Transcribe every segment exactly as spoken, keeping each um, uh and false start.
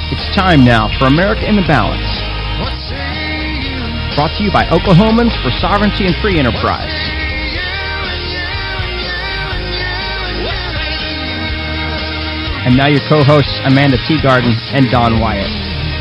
It's time now for America in the Balance. Brought to you by Oklahomans for Sovereignty and Free Enterprise. And now your co-hosts, Amanda Teagarden and Don Wyatt.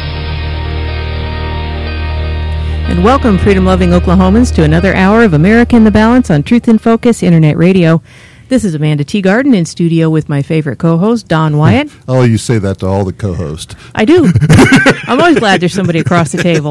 And welcome, freedom-loving Oklahomans, to another hour of America in the Balance on Truth in Focus Internet Radio. This is Amanda Teagarden in studio with my favorite co-host, Don Wyatt. Oh, you say that to all the co-hosts. I do. I'm always glad there's somebody across the table.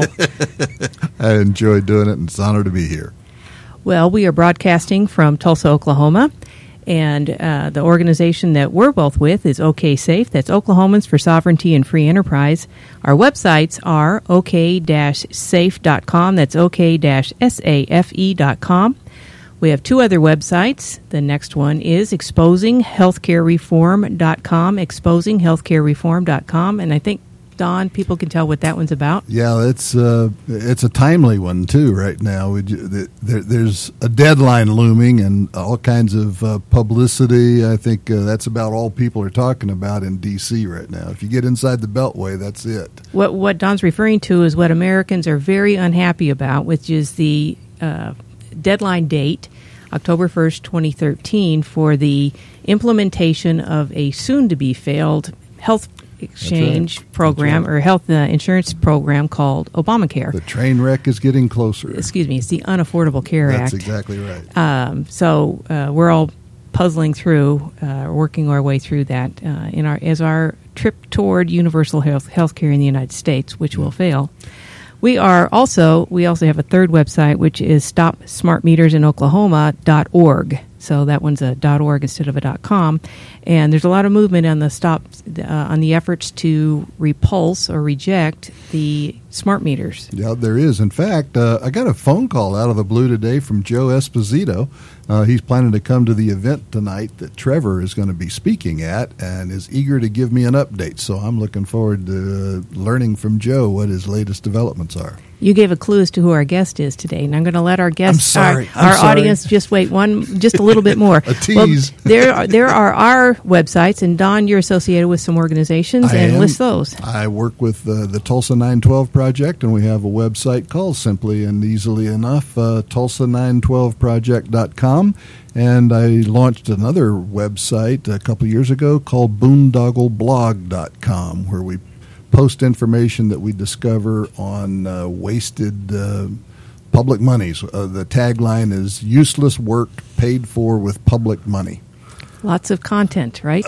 I enjoy doing it, and it's an honor to be here. Well, we are broadcasting from Tulsa, Oklahoma, and uh, the organization that we're both with is OK Safe. That's Oklahomans for Sovereignty and Free Enterprise. Our websites are o k dash safe dot com. That's o k dash safe dot com. We have two other websites. The next one is exposing healthcare reform dot com, exposing healthcare reform dot com, and I think, Don, people can tell what that one's about. Yeah, it's uh, it's a timely one, too, right now. We, there, there's a deadline looming and all kinds of uh, publicity. I think uh, that's about all people are talking about in D C right now. If you get inside the Beltway, that's it. What, what Don's referring to is what Americans are very unhappy about, which is the uh, deadline date, October first, twenty thirteen, for the implementation of a soon-to-be-failed health exchange right. program right. or health uh, insurance program called Obamacare. The train wreck is getting closer. Excuse me, it's the Unaffordable Care That's Act. That's exactly right. Um, so uh, we're all puzzling through, uh, working our way through that uh, in our as our trip toward universal health healthcare in the United States, which yeah. will fail. We are also we also have a third website, which is stop smart meters in oklahoma dot org. So that one's a .org instead of a .com, and there's a lot of movement on the stop uh, on the efforts to repulse or reject the smart meters. Yeah, there is. In fact, uh, I got a phone call out of the blue today from Joe Esposito. Uh, he's planning to come to the event tonight that Trevor is going to be speaking at, and is eager to give me an update. So I'm looking forward to uh, learning from Joe what his latest developments are. You gave a clue as to who our guest is today, and I'm going to let our guest, I'm sorry, our, I'm our sorry. audience, just wait one, just a little bit more. A tease. Well, there, are, there are our websites, and Don, you're associated with some organizations, I and am. list those. I work with uh, the Tulsa nine twelve Project, and we have a website called simply and easily enough uh, Tulsa nine twelve project dot com. And I launched another website a couple years ago called boondoggle blog dot com, where we post information that we discover on uh, wasted uh, public monies. Uh, the tagline is useless work paid for with public money. Lots of content, right?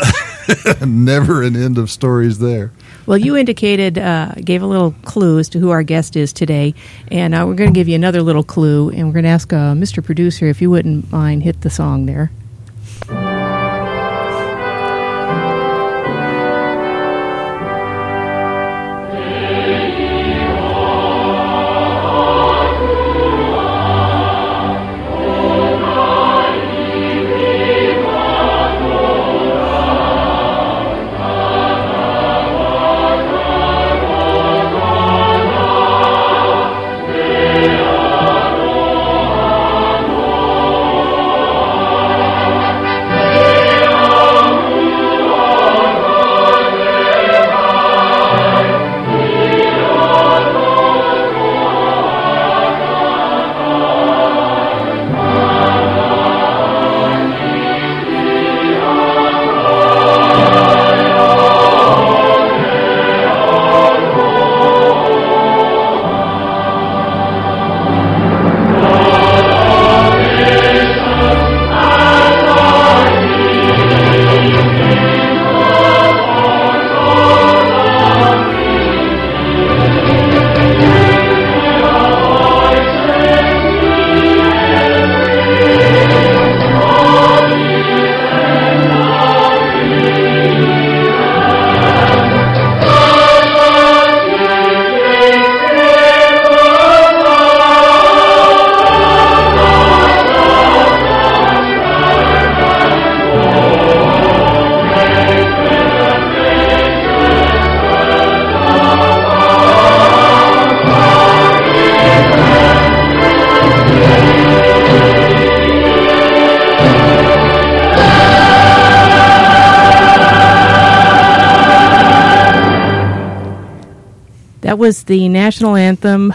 Never an end of stories there. Well, you indicated, uh, gave a little clue as to who our guest is today, and uh, we're going to give you another little clue, and we're going to ask uh, Mister Producer if you wouldn't mind hit the song there. was the national anthem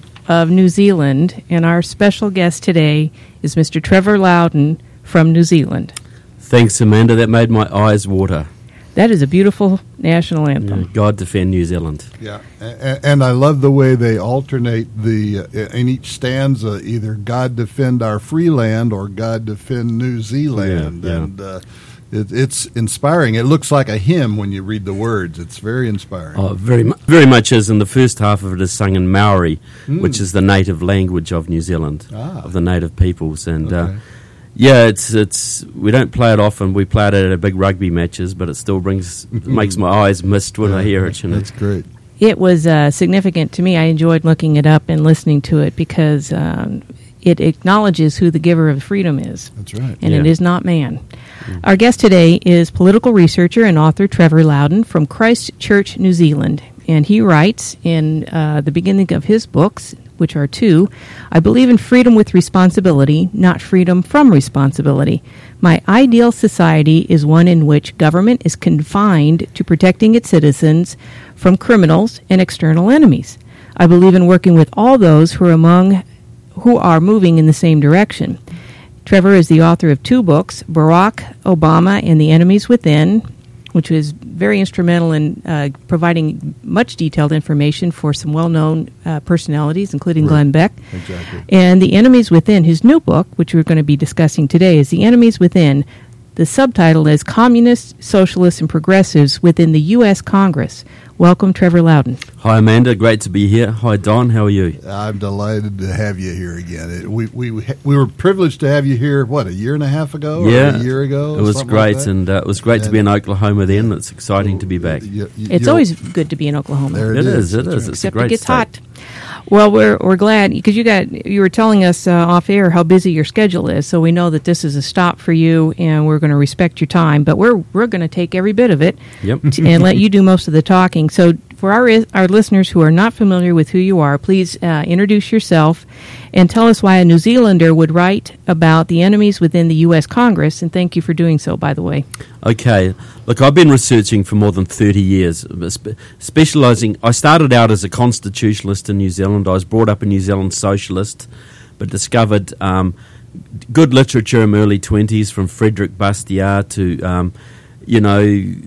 of New Zealand, and our special guest today is Mister Trevor Loudon from New Zealand. Thanks, Amanda. That made my eyes water. That is a beautiful national anthem. Yeah, God defend New Zealand. Yeah, and, and I love the way they alternate the uh, in each stanza, either God defend our free land or God defend New Zealand. Yeah, yeah. And uh, it, it's inspiring. It looks like a hymn when you read the words. It's very inspiring. Oh, very, mu- very much is. And the first half of it is sung in Maori, Mm. which is the native language of New Zealand, Ah. of the native peoples. And Okay. uh, yeah, it's it's we don't play it often. We play it at our big rugby matches, but it still brings makes my eyes mist when I hear it. You know? That's great. It was uh, significant to me. I enjoyed looking it up and listening to it because um, it acknowledges who the giver of freedom is. That's right. And Yeah. it is not man. Our guest today is political researcher and author Trevor Loudon from Christchurch, New Zealand. And he writes in uh, the beginning of his books, which are two, I believe in freedom with responsibility, not freedom from responsibility. My ideal society is one in which government is confined to protecting its citizens from criminals and external enemies. I believe in working with all those who are among who are moving in the same direction. Trevor is the author of two books, Barack Obama and the Enemies Within, which was very instrumental in uh, providing much detailed information for some well-known uh, personalities, including Right. Glenn Beck. Exactly. And The Enemies Within, his new book, which we're going to be discussing today, is The Enemies Within. The subtitle is Communists, Socialists, and Progressives Within the U S Congress. Welcome, Trevor Loudon. Hi, Amanda. Great to be here. Hi, Don. How are you? I'm delighted to have you here again. It, we we we were privileged to have you here. What, a year and a half ago? yeah, or a year ago. It was something great, like that? and uh, it was great to be in Oklahoma. Then it's exciting to be back. You- you- It's you'll- always good to be in Oklahoma. There It is. It That's is. right. It's a Except great it gets state. hot. Well, we're we're glad because you got you were telling us uh, off air how busy your schedule is, so we know that this is a stop for you, and we're going to respect your time. But we're we're going to take every bit of it Yep. t- and let you do most of the talking. So, for our our listeners who are not familiar with who you are, please uh, introduce yourself and tell us why a New Zealander would write about the enemies within the U S Congress. And thank you for doing so, by the way. Okay. Look, I've been researching for more than thirty years, spe- specialising. I started out as a constitutionalist in New Zealand. I was brought up a New Zealand socialist, but discovered um, good literature in my early twenties, from Frederick Bastiat to, um, you know,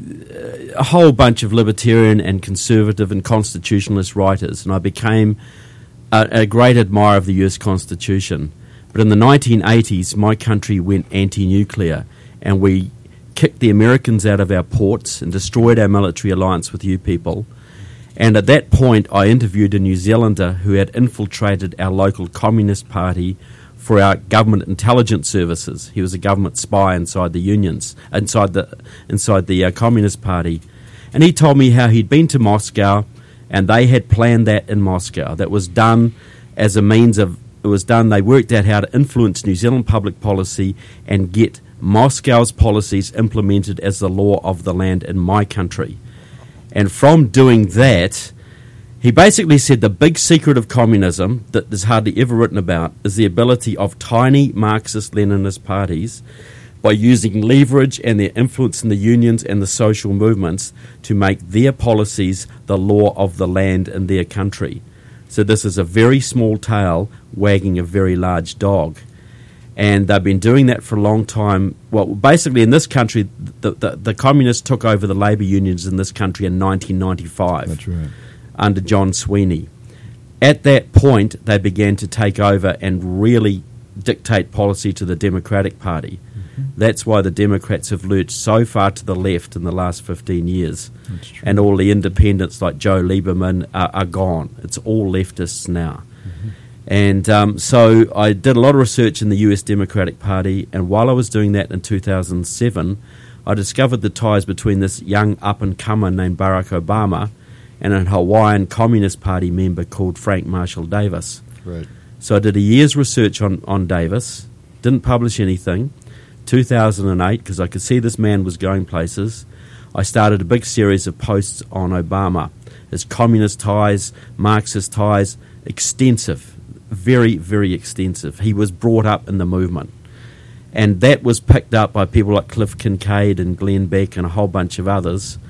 a whole bunch of libertarian and conservative and constitutionalist writers, and I became a, a great admirer of the U S Constitution. But in the nineteen eighties, my country went anti-nuclear, and we kicked the Americans out of our ports and destroyed our military alliance with you people. And at that point, I interviewed a New Zealander who had infiltrated our local Communist Party for our government intelligence services. He was a government spy inside the unions, inside the inside the uh, Communist Party. And he told me how he'd been to Moscow, and they had planned that in Moscow. That was done as a means of, it was done, they worked out how to influence New Zealand public policy and get Moscow's policies implemented as the law of the land in my country. And from doing that, he basically said the big secret of communism that is hardly ever written about is the ability of tiny Marxist-Leninist parties, by using leverage and their influence in the unions and the social movements, to make their policies the law of the land in their country. So this is a very small tail wagging a very large dog. And they've been doing that for a long time. Well, basically in this country, the, the, the communists took over the labour unions in this country in nineteen ninety-five. That's right. Under John Sweeney. At that point, they began to take over and really dictate policy to the Democratic Party. Mm-hmm. That's why the Democrats have lurched so far to the left in the last fifteen years. That's true. And all the independents like Joe Lieberman are, are gone. It's all leftists now. Mm-hmm. And um, so I did a lot of research in the U S Democratic Party, and while I was doing that in two thousand seven, I discovered the ties between this young up-and-comer named Barack Obama and a Hawaiian Communist Party member called Frank Marshall Davis. Right. So I did a year's research on, on Davis, didn't publish anything. two thousand eight, because I could see this man was going places, I started a big series of posts on Obama, his communist ties, Marxist ties, extensive, very, very extensive. He was brought up in the movement. And that was picked up by people like Cliff Kincaid and Glenn Beck and a whole bunch of others,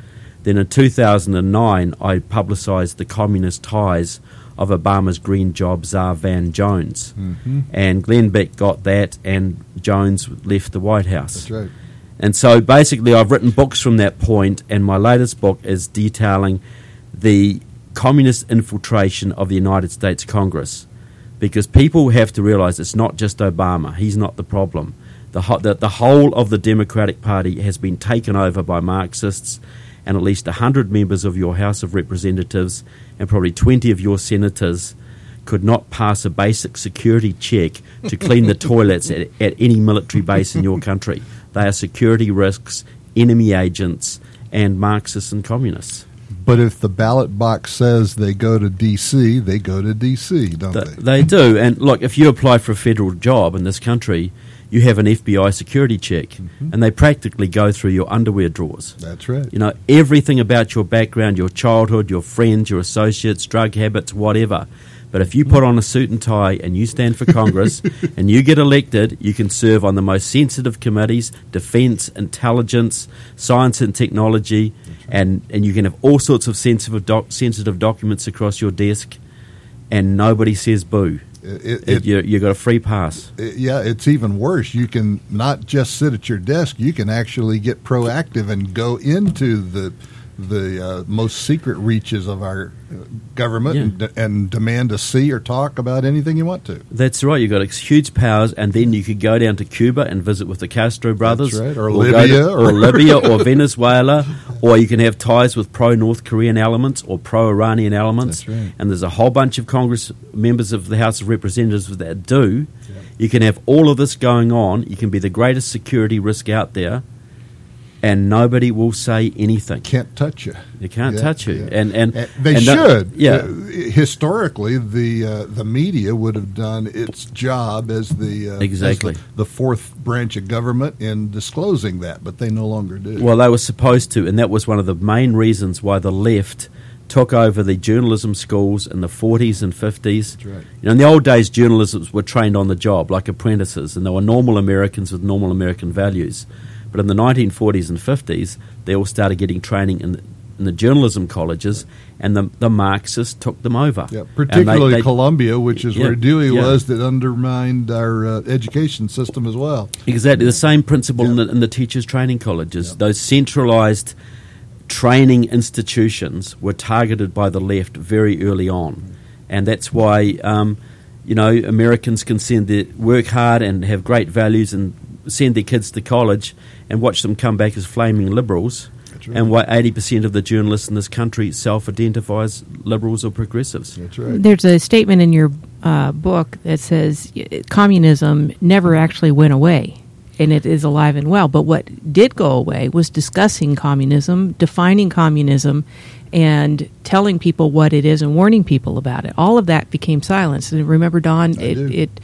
Then in two thousand nine, I publicised the communist ties of Obama's green job czar Van Jones. Mm-hmm. And Glenn Beck got that, and Jones left the White House. That's right. And so basically I've written books from that point, and my latest book is detailing the communist infiltration of the United States Congress. Because people have to realise it's not just Obama. He's not the problem. The, ho- the, the whole of the Democratic Party has been taken over by Marxists, and at least one hundred members of your House of Representatives and probably twenty of your senators could not pass a basic security check to clean the toilets at, at any military base in your country. They are security risks, enemy agents, and Marxists and communists. But if the ballot box says they go to D C, they go to D C, don't They, they? they do. And look, if you apply for a federal job in this country, you have an F B I security check, Mm-hmm. and they practically go through your underwear drawers. That's right. You know, everything about your background, your childhood, your friends, your associates, drug habits, whatever. But if you put on a suit and tie and you stand for Congress and you get elected, you can serve on the most sensitive committees, defence, intelligence, science and technology, and, and you can have all sorts of sensitive, doc, sensitive documents across your desk, and nobody says boo. It, It, it, you, you got a free pass. it- yeah, it's even worse. You can not just sit at your desk. You can actually get proactive and go into the the uh, most secret reaches of our uh, government Yeah. and, de- and demand to see or talk about anything you want to. That's right. You've got ex- huge powers, and then you could go down to Cuba and visit with the Castro brothers, right, or go Libya, to- or- or Libya, or Venezuela, or you can have ties with pro-North Korean elements or pro-Iranian elements. That's right. And there's a whole bunch of Congress members of the House of Representatives that do. You can have all of this going on. You can be the greatest security risk out there, and nobody will say anything. Can't touch you. They can't Yeah, touch you, yeah. and and Uh, They and that- should. yeah. Uh, historically, the uh, the media would have done its job as the uh, Exactly. as the, the fourth branch of government in disclosing that, but they no longer do. Well, they were supposed to, and that was one of the main reasons why the left took over the journalism schools in the forties and fifties. That's right. You know, in the old days, journalists were trained on the job like apprentices, and they were normal Americans with normal American values. But in the nineteen forties and fifties, they all started getting training in the, in the journalism colleges, and the, the Marxists took them over. Yeah, And they- particularly they- Columbia, which is Yeah, where Dewey yeah. was, that undermined our uh, education system as well. Exactly the same principle in, Yeah. the, in the teachers' training colleges. Yeah. Those centralised training institutions were targeted by the left very early on, and that's why um, you know Americans can send their work hard and have great values and send their kids to college and watch them come back as flaming liberals. That's right. And why eighty percent of the journalists in this country self-identify as liberals or progressives. That's right. There's a statement in your uh, book that says y- communism never actually went away, and it is alive and well. But what did go away was discussing communism, defining communism, and telling people what it is and warning people about it. All of that became silenced. And remember, Don, I it do. it,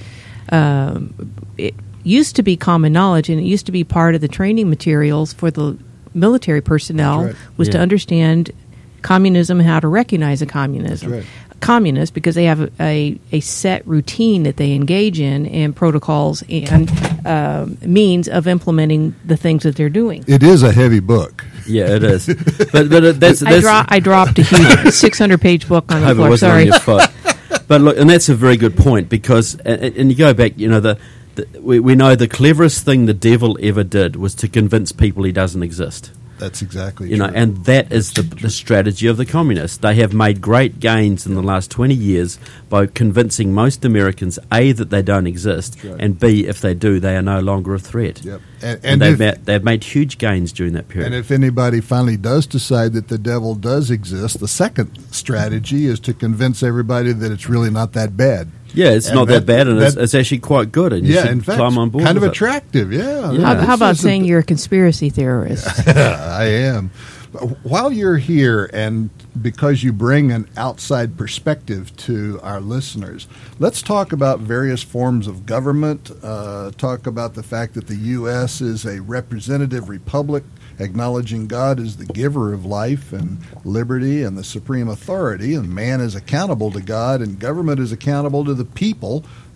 um, it used to be common knowledge, and it used to be part of the training materials for the military personnel That's right. was to Yeah. understand communism, how to recognize a communism. That's right. Communists, because they have a, a, a set routine that they engage in and protocols and um, means of implementing the things that they're doing. It is a heavy book. Yeah, it is. but but it, that's, I, that's dro- I dropped a huge six hundred page book on the hope it floor. wasn't Sorry. on your foot. But look, and that's a very good point because, and, and you go back, you know, the, the we, we know the cleverest thing the devil ever did was to convince people he doesn't exist. That's exactly You know, true. and that is the, the strategy of the communists. They have made great gains in the last twenty years by convincing most Americans, A, that they don't exist, That's right. and B, if they do, they are no longer a threat. Yep. And, And, and, they've, if, ma- they've made huge gains during that period. and if anybody finally does decide that the devil does exist, the second strategy is to convince everybody that it's really not that bad. yeah, it's and not that, that- bad, and it's, that- it's actually quite good, and you Yeah, should in fact, climb on board kind of with it. attractive. Yeah. Yeah. How, This how about isn't- saying you're a conspiracy theorist? I am. While you're here, and because you bring an outside perspective to our listeners, let's talk about various forms of government, uh, talk about the fact that the U S is a representative republic, acknowledging God as the giver of life and liberty and the supreme authority, and man is accountable to God, and government is accountable to the people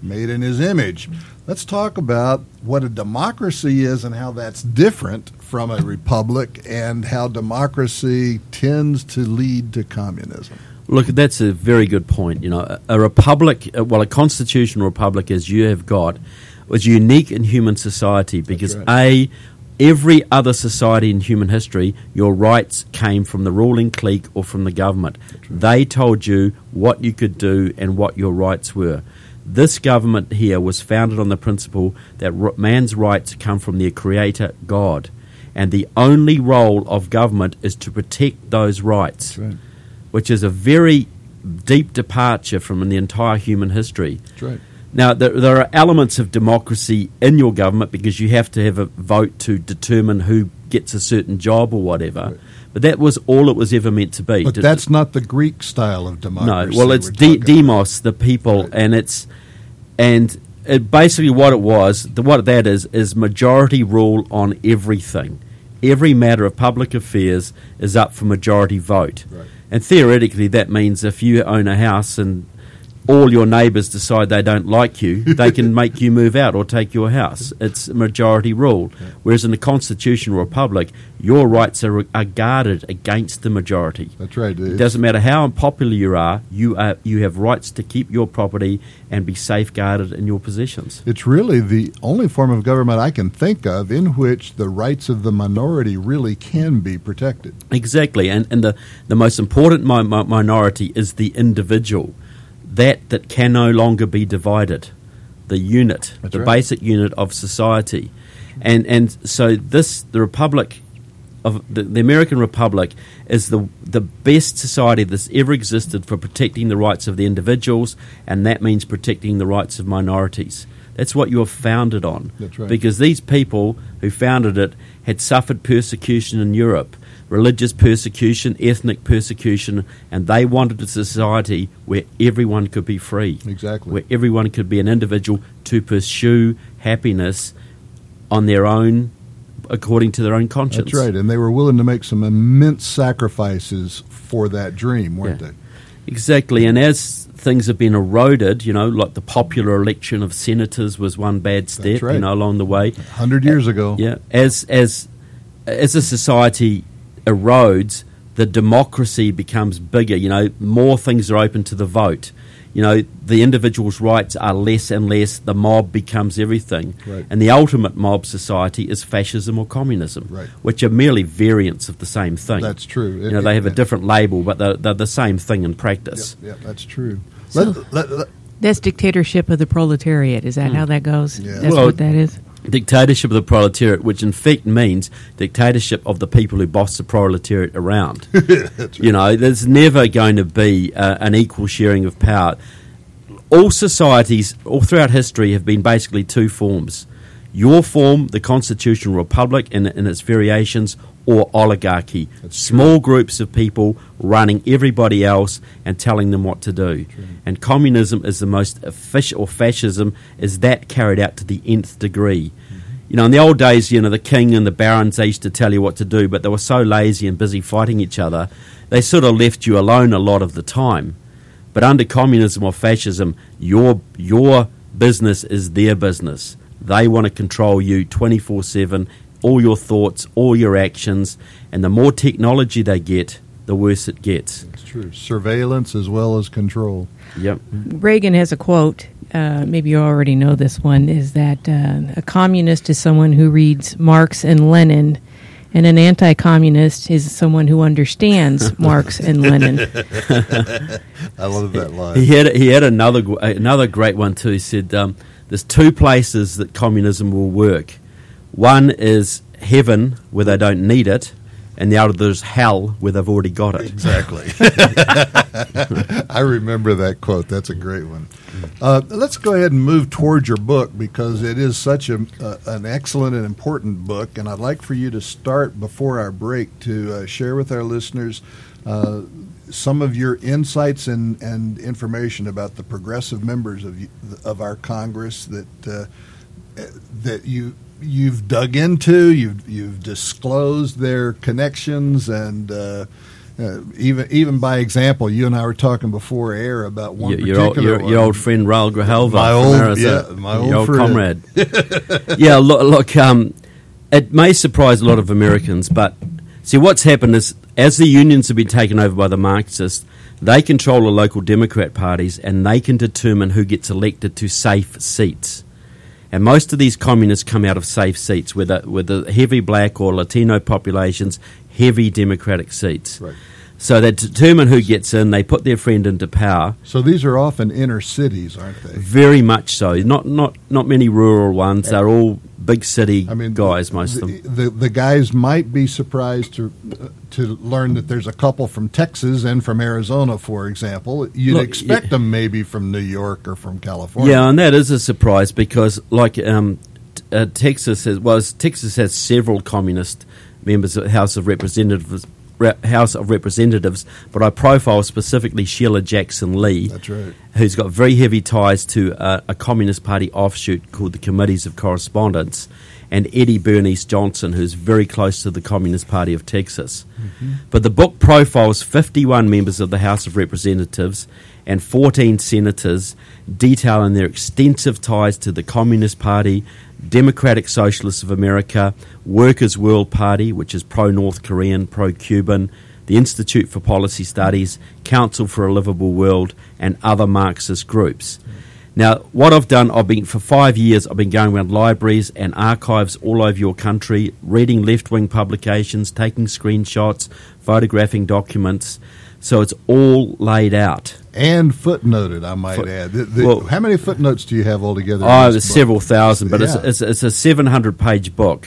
made in his image. Let's talk about what a democracy is and how that's different from a republic, and how democracy tends to lead to communism. Look, that's a very good point. You know, a, a republic, uh, well, a constitutional republic, as you have got, was unique in human society because, That's right. A, every other society in human history, your rights came from the ruling clique or from the government. Right. They told you what you could do and what your rights were. This government here was founded on the principle that r- man's rights come from their creator, God. And the only role of government is to protect those rights, That's right. which is a very deep departure from the entire human history. That's right. Now, there, there are elements of democracy in your government because you have to have a vote to determine who gets a certain job or whatever. Right. But that was all it was ever meant to be. But To- that's not the Greek style of no, democracy. well, it's we're de- talking demos, the people, Right. and it's and it basically what it was. The, what that is is majority rule on everything. Every matter of public affairs is up for majority vote, Right. and theoretically that means if you own a house and all your neighbours decide they don't like you, they can make you move out or take your house. It's majority rule. Yeah. Whereas in a constitutional republic, your rights are, are guarded against the majority. That's right. It doesn't matter how unpopular you are, you are you have rights to keep your property and be safeguarded in your possessions. It's really the only form of government I can think of in which the rights of the minority really can be protected. Exactly, and, and the, the most important mi- mi- minority is the individual, that that can no longer be divided, the unit, That's the right. basic unit of society. And and so this, the Republic, of the, the American Republic is the the best society that's ever existed for protecting the rights of the individuals, and that means protecting the rights of minorities. That's what you're founded on. That's right. Because these people who founded it had suffered persecution in Europe, religious persecution, ethnic persecution, and they wanted a society where everyone could be free. Exactly. Where everyone could be an individual to pursue happiness on their own, according to their own conscience. That's right. And they were willing to make some immense sacrifices for that dream, weren't Yeah. they? Exactly, and as things have been eroded, you know, like the popular election of senators was one bad step, right. you know, along the way. A hundred years ago. Yeah, as as as a society erodes, the democracy becomes bigger. You know, more things are open to the vote. You know, the individual's rights are less and less. The mob becomes everything, Right. and the ultimate mob society is fascism or communism, Right. which are merely variants of the same thing. That's true. You know, they have a different label, but they're, they're the same thing in practice. Yeah, that's true. So- Let- let- let- That's dictatorship of the proletariat. Is that Hmm. how that goes? Yeah. That's Well, what that is? Dictatorship of the proletariat, which in fact means dictatorship of the people who boss the proletariat around. You know, there's never going to be uh, an equal sharing of power. All societies, all throughout history, have been basically two forms. Your form, the constitutional republic in, in its variations, or oligarchy. That's Small groups of people running everybody else and telling them what to do. And communism is the most efficient, or fascism is that carried out to the nth degree. You know, in the old days, you know, the king and the barons, they used to tell you what to do, but they were so lazy and busy fighting each other, they sort of left you alone a lot of the time. But under communism or fascism, your your business is their business. They want to control you twenty-four seven, all your thoughts, all your actions, and the more technology they get, the worse it gets. It's true. Surveillance as well as control. Yep. Reagan has a quote, uh, maybe you already know this one, is that uh, a communist is someone who reads Marx and Lenin, and an anti-communist is someone who understands Marx and Lenin. I love that line. He had he had another gr- another great one too. He said, um, "There's two places that communism will work. One is heaven, where they don't need it, and the other is hell, where they've already got it." Exactly. I remember that quote. That's a great one. Uh, let's go ahead and move towards your book, because it is such a, uh, an excellent and important book, and I'd like for you to start before our break to uh, share with our listeners uh, some of your insights and, and information about the progressive members of you, of our Congress that uh, that you you've dug into, you've you've disclosed their connections, and uh, Uh, even even by example, you and I were talking before air about one your, your, old, particular your, your old friend Raul Grijalva, My from old- Arizona, yeah, my your old old friend. comrade. yeah, look, look um, it may surprise a lot of Americans, but see what's happened is as the unions have been taken over by the Marxists, they control the local Democrat parties and they can determine who gets elected to safe seats. And most of these communists come out of safe seats with the, with the heavy black or Latino populations, heavy Democratic seats. Right. So they determine who gets in, they put their friend into power. So these are often inner cities, aren't they? Very much so. Not not not many rural ones. They're all big city I mean, guys, the, most of the, them. The, the guys might be surprised to uh, to learn that there's a couple from Texas and from Arizona, for example. You'd Look, expect yeah. them maybe from New York or from California. Yeah, and that is a surprise because, like, um, t- uh, Texas has well, Texas has several communist members of the House of Representatives. Re- House of Representatives, but I profile specifically Sheila Jackson Lee, That's right. who's got very heavy ties to uh, a Communist Party offshoot called the Committees of Correspondence, and Eddie Bernice Johnson, who's very close to the Communist Party of Texas. Mm-hmm. But the book profiles fifty-one members of the House of Representatives and fourteen senators, detailing their extensive ties to the Communist Party, Democratic Socialists of America, Workers' World Party, which is pro-North Korean, pro-Cuban, the Institute for Policy Studies, Council for a Livable World, and other Marxist groups. Now, what I've done, I've been for five years, I've been going around libraries and archives all over your country, reading left-wing publications, taking screenshots, photographing documents. So it's all laid out. And footnoted, I might Foot- add. The, the, well- how many footnotes do you have altogether? in Oh, this there's book? several thousand, but Yeah. it's, it's, it's a seven hundred page book,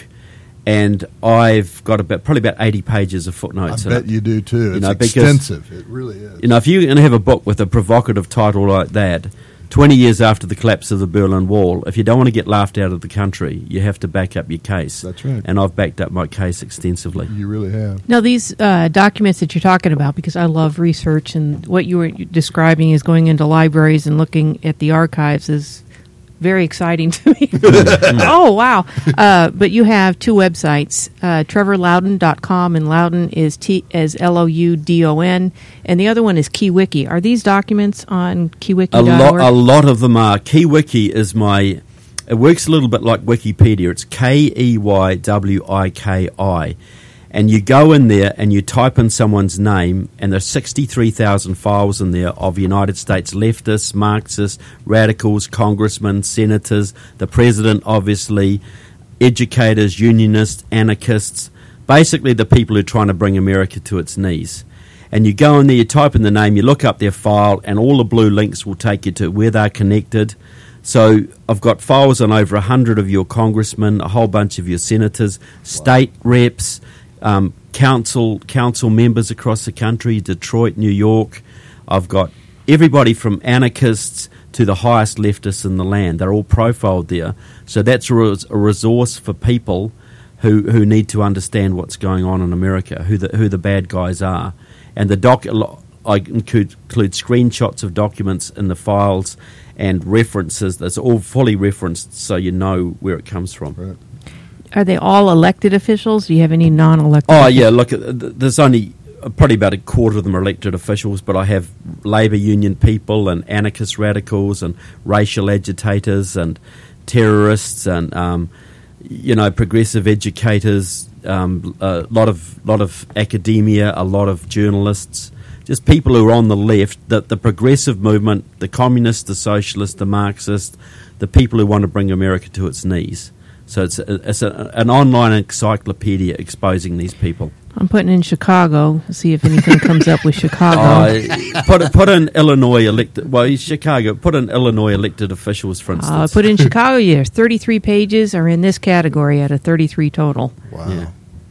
and I've got about probably about eighty pages of I footnotes in bet it. you do too. It's know, because- extensive. It really is. You know, if you're going to have a book with a provocative title like that, twenty years after the collapse of the Berlin Wall, if you don't want to get laughed out of the country, you have to back up your case. That's right. And I've backed up my case extensively. You really have. Now, these uh, documents that you're talking about, because I love research, and what you were describing is going into libraries and looking at the archives is very exciting to me. Oh, wow. Uh, but you have two websites, uh, trevor loudon dot com, and Loudon is T as L O U D O N, and the other one is KeyWiki. Are these documents on keywiki A dot lot, org? a lot of them are. KeyWiki is my. It works a little bit like Wikipedia. It's K E Y W I K I, and you go in there and you type in someone's name, and there's sixty-three thousand files in there of United States leftists, Marxists, radicals, congressmen, senators, the president, obviously, educators, unionists, anarchists, basically the people who are trying to bring America to its knees. And you go in there, you type in the name, you look up their file, and all the blue links will take you to where they're connected. So I've got files on over one hundred of your congressmen, a whole bunch of your senators, state reps, um, council council members across the country, Detroit, New York. I've got everybody from anarchists to the highest leftists in the land. They're all profiled there. So that's a, res- a resource for people who, who need to understand what's going on in America, who the who the bad guys are. And the doc, I include, include screenshots of documents in the files and references. That's all fully referenced, so you know where it comes from. Right. Are they all elected officials? Do you have any non-elected Oh, officials? yeah, look, uh, th- there's only uh, probably about a quarter of them are elected officials, but I have labour union people and anarchist radicals and racial agitators and terrorists and, um, you know, progressive educators, um, a lot of, lot of academia, a lot of journalists, just people who are on the left, the, the progressive movement, the communists, the socialists, the Marxists, the people who want to bring America to its knees. So it's, a, it's a, an online encyclopedia exposing these people. I'm putting in Chicago to see if anything comes up with Chicago. Uh, put put in Illinois elected. Well, Chicago. Put in Illinois elected officials, for instance. Uh, I put in Chicago. Yes, thirty-three pages are in this category out of thirty-three total. Wow. Yeah.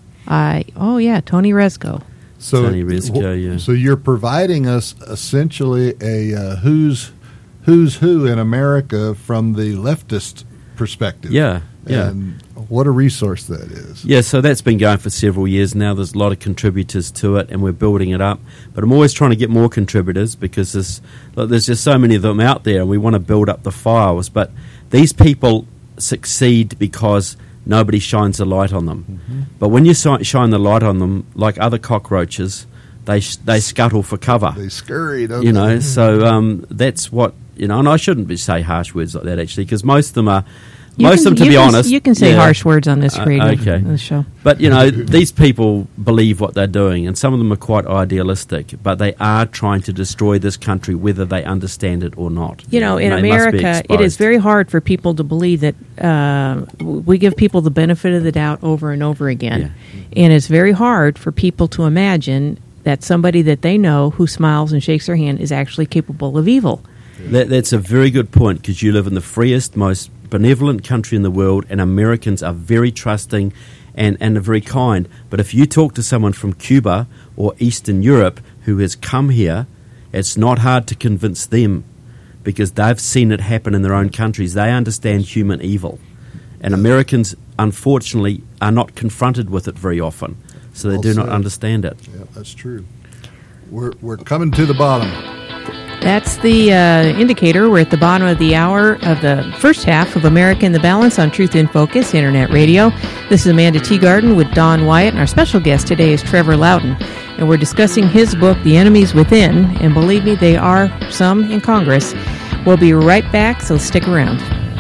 I oh yeah, Tony Rezko. So, Tony Rezko, wh- yeah. so you're providing us essentially a uh, who's who's who in America from the leftist perspective. Yeah, yeah. And what a resource that is. Yeah, so that's been going for several years now. There's a lot of contributors to it, and we're building it up. But I'm always trying to get more contributors because there's, look, there's just so many of them out there, and we want to build up the files. But these people succeed because nobody shines a light on them. Mm-hmm. But when you si- shine the light on them, like other cockroaches, they sh- they scuttle for cover. They scurry, don't you know. they? So um, that's what you know. And I shouldn't be say harsh words like that actually, because most of them are. You most can, of them, to you be can, honest, you can say yeah. harsh words on this Uh, radio okay. this show. But you know, these people believe what they're doing, and some of them are quite idealistic. But they are trying to destroy this country, whether they understand it or not. You know, in And they must be America, it is exposed. very hard for people to believe that uh, we give people the benefit of the doubt over and over again. Yeah. And it's very hard for people to imagine that somebody that they know who smiles and shakes their hand is actually capable of evil. That, that's a very good point, because you live in the freest, most benevolent country in the world, and Americans are very trusting and, and are very kind. But if you talk to someone from Cuba or Eastern Europe who has come here, it's not hard to convince them, because they've seen it happen in their own countries. They understand human evil. And Americans, unfortunately, are not confronted with it very often, so they Well do not said. understand it. Yeah, that's true. We're we're coming to the bottom. That's the uh, indicator. We're at the bottom of the hour of the first half of America in the Balance on Truth in Focus Internet Radio. This is Amanda Teagarden with Don Wyatt, and our special guest today is Trevor Loudon. And we're discussing his book, The Enemies Within, and believe me, they are some in Congress. We'll be right back, so stick around.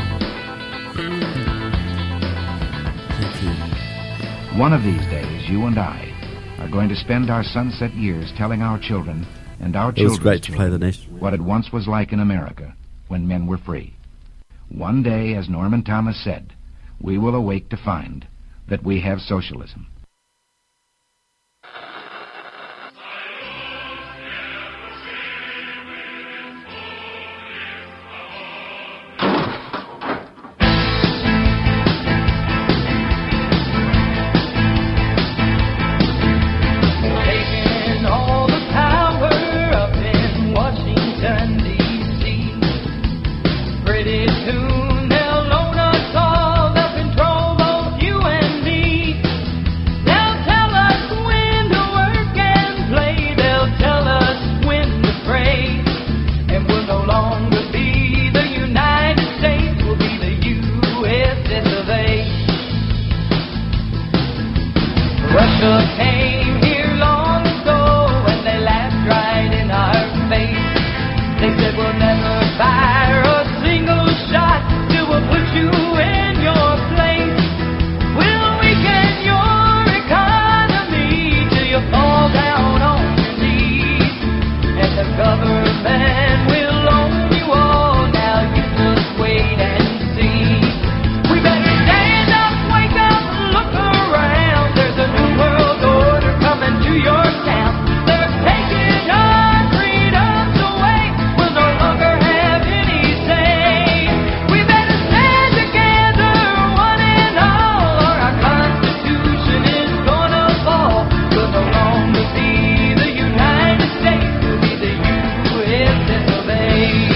One of these days, you and I are going to spend our sunset years telling our children and our It was children's great to play the children national. what it once was like in America when men were free. One day, as Norman Thomas said, we will awake to find that we have socialism. Taking all the power up in Washington, D C Pretty soon they'll own us all, they'll control both you and me. They'll tell us when to work and play, they'll tell us when to pray. And we'll no longer be the United States, we'll be the U S S of A. Russia came here long ago and they laughed right in our face. They said we'll never fire a single shot till we'll put you in your place. We'll weaken your economy till you fall down on your knees. And the government will own you all, now you just wait and see. We better stand up, wake up, look around. There's a new world order coming to your town. They're taking our freedoms away. We'll no longer have any say. We better stand together, one and all, or our Constitution is gonna fall. We'll no longer be the United States, we'll be the U S S of A.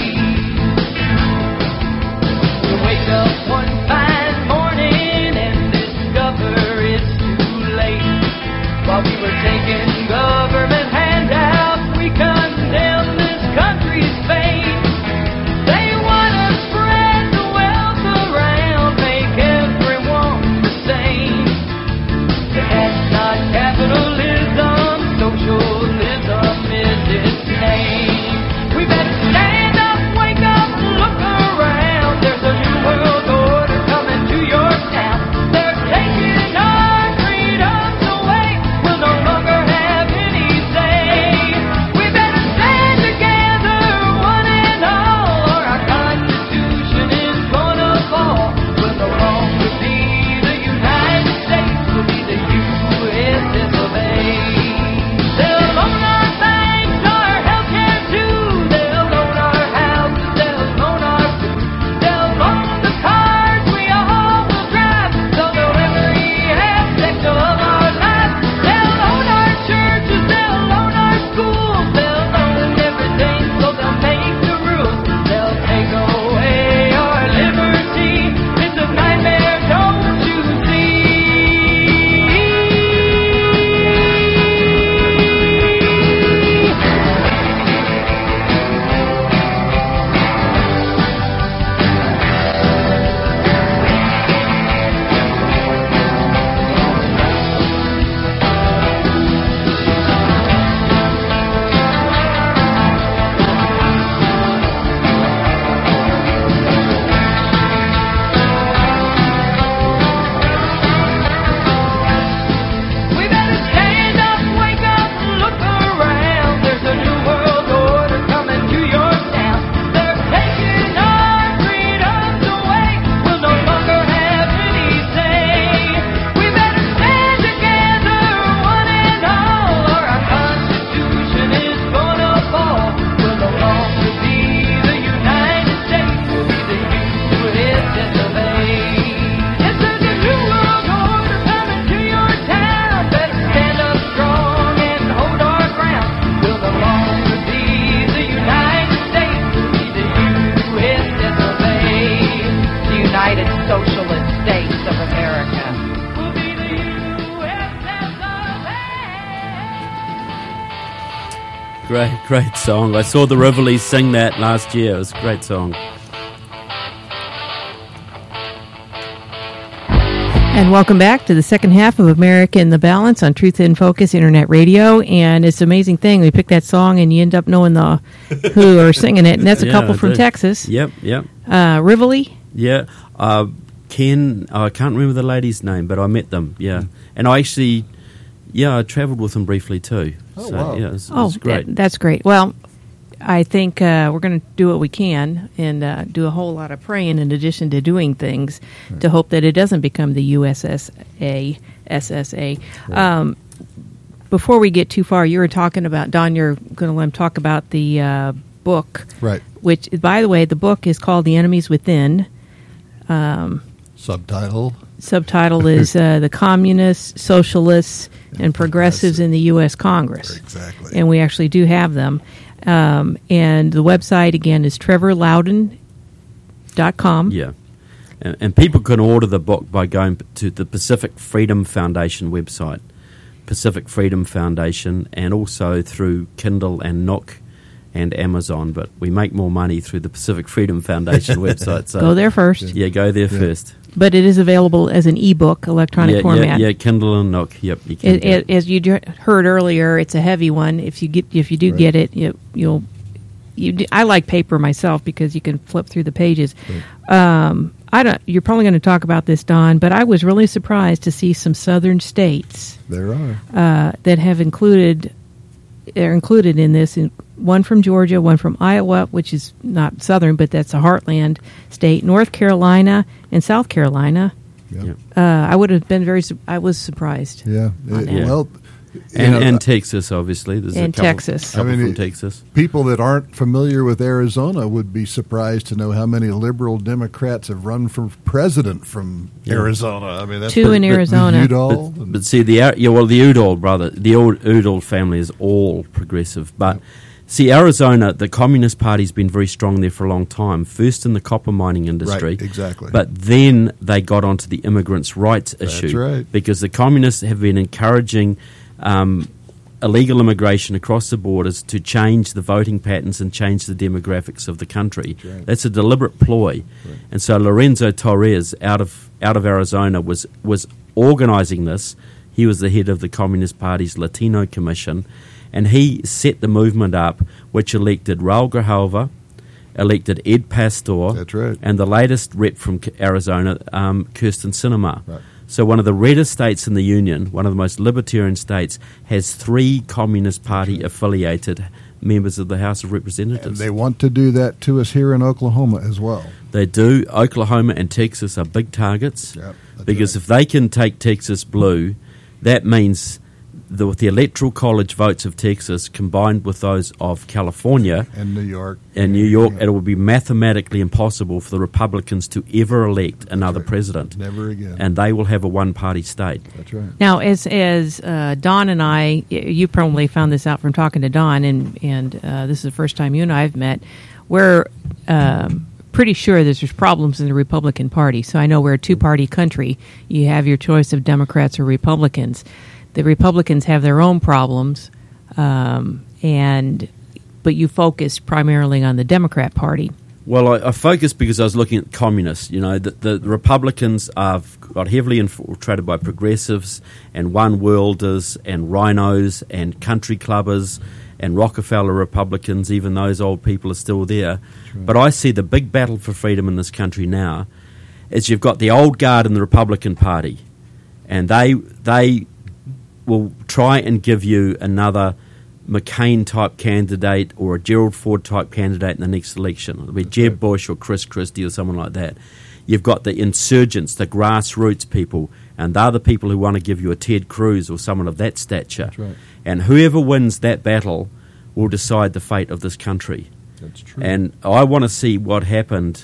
We wake up one fine morning and discover it's too late. While we were taking government handouts, we condemn this country's fate. They want to spread the wealth around, make everyone the same. That's not capitalism, socialism is its name. We better stand up, wake up, look around. There's a new world order coming to your town. They're taking our freedoms away. We'll no longer have any say. We better stand together, one and all, or our Constitution is gonna fall. We'll no longer be the United States, we'll be the U S S of A. great, great song. I saw the Riverleys sing that last year. It was a great song. And welcome back to the second half of America in the Balance on Truth in Focus Internet Radio. And it's an amazing thing. We pick that song and you end up knowing the who are singing it. And that's a Yeah, couple I from do. Texas. Yep, yep. Uh, Rivoli. Yeah. Uh, Ken, oh, I can't remember the lady's name, but I met them, yeah. And I actually, yeah, I travelled with them briefly too. Oh, so, wow. Yeah, it was, it Oh, was great. that- that's great. Well, I think uh, we're going to do what we can and uh, do a whole lot of praying in addition to doing things to hope that it doesn't become the U S S A, S S A. Um, before we get too far, you were talking about, Don, you're going to let him talk about the uh, book. Right. Which, by the way, the book is called The Enemies Within. Subtitle. Subtitle is uh, The Communists, Socialists, and Progressives in the U S Congress. Exactly. And we actually do have them. Um, and the website, again, is trevor loudon dot com. Yeah. And, and people can order the book by going p- to the Pacific Freedom Foundation website, Pacific Freedom Foundation, and also through Kindle and Nook and Amazon. But we make more money through the Pacific Freedom Foundation website. So Go there first. Yeah, go there first. But it is available as an ebook, electronic yeah, format. Yeah, yeah, Kindle and Nook. Yep, you can It, get it, as you d- heard earlier, it's a heavy one. If you get, if you do Right. get it, you, you'll. You d- I like paper myself because you can flip through the pages. Um, I don't. You're probably going to talk about this, Don, but I was really surprised to see some southern states There are. uh, that have included are included in this. In, one from Georgia, one from Iowa, which is not southern, but that's a heartland state. North Carolina and South Carolina. Yeah. Yeah. Uh, I would have been very. su- I was surprised. Yeah. On It- that. well, you And, know, and Texas, obviously. There's And a couple, Texas. couple I mean, from it- Texas. people that aren't familiar with Arizona would be surprised to know how many liberal Democrats have run for president from Yeah. Arizona. I mean, that's Two in the- Arizona. The Udall. But, but see, the Ar- yeah, well, the Udall brother, the old Udall family is all progressive. But see, Arizona, the Communist Party's been very strong there for a long time. First in the copper mining industry, Right, exactly. But then they got onto the immigrants' rights That's issue, right. because the communists have been encouraging um, illegal immigration across the borders to change the voting patterns and change the demographics of the country. That's right. That's a deliberate ploy. And so Lorenzo Torres out of out of Arizona was was organizing this. He was the head of the Communist Party's Latino Commission, and he set the movement up, which elected Raul Grijalva, elected Ed Pastor, That's right. and the latest rep from K- Arizona, um, Kirsten Sinema. Right. So one of the reddest states in the Union, one of the most libertarian states, has three Communist Party affiliated members of the House of And Representatives. they want to do that to us here in Oklahoma as well. They do. Oklahoma and Texas are big targets, Yep, that's because right. if they can take Texas blue, that means the, with the Electoral College votes of Texas combined with those of California And New York. and New York, Yeah. it will be mathematically impossible for the Republicans to ever elect another right. president. Never again. And they will have a one-party state. That's right. Now, as as uh, Don and I, y- you probably found this out from talking to Don, and and uh, this is the first time you and I have met. We're um, pretty sure that there's problems in the Republican Party. So I know we're a two-party country. You have your choice of Democrats or Republicans. The Republicans have their own problems, um, and but you focus primarily on the Democrat Party. Well, I, I focused because I was looking at communists. You know, the, the Republicans have got heavily infiltrated by progressives and one-worlders and rhinos and country clubbers and Rockefeller Republicans. Even those old people are still there. But I see the big battle for freedom in this country now is you've got the old guard in the Republican Party, and they they will try and give you another McCain-type candidate or a Gerald Ford-type candidate in the next election. It'll be Jeb Bush or Chris Christie or someone like that. You've got the insurgents, the grassroots people, and they're the people who want to give you a Ted Cruz or someone of that stature. That's right. And whoever wins that battle will decide the fate of this country. That's true. And I want to see what happened